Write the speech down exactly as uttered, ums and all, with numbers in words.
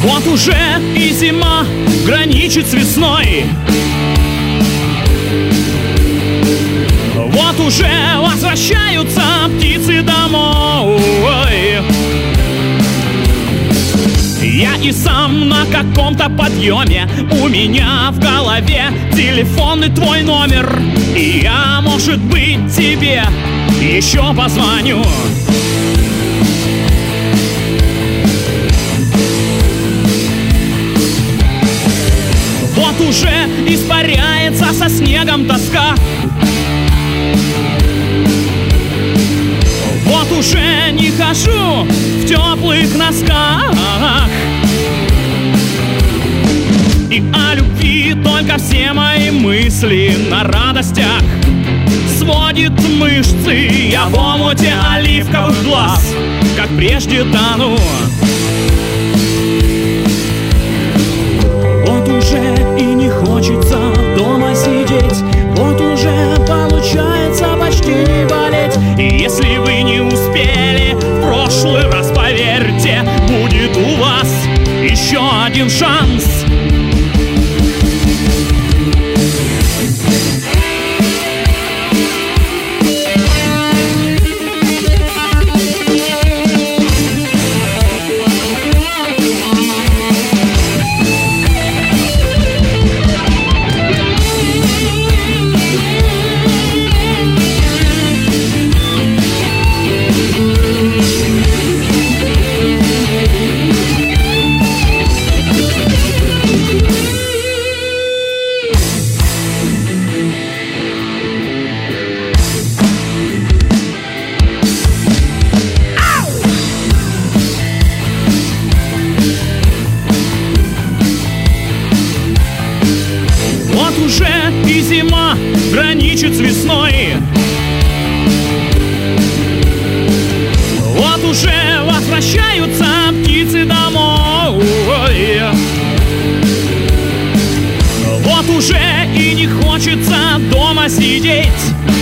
Вот уже и зима граничит с весной. Вот уже возвращаются птицы домой. Я и сам на каком-то подъеме, у меня в голове телефонный твой номер. И я, может быть, тебе еще позвоню. Вот уже испаряется со снегом тоска. Вот уже не хожу в теплых носках. И о любви только все мои мысли на радостях. Сводит мышцы, я в омуте оливковых глаз, как прежде тону. Вот уже и не хочется дома сидеть. Вот уже получается почти не болеть. И если вы не успели в прошлый раз, поверьте, будет у вас еще один шанс. Уже и зима граничит с весной. Вот уже возвращаются птицы домой. Вот уже и не хочется дома сидеть.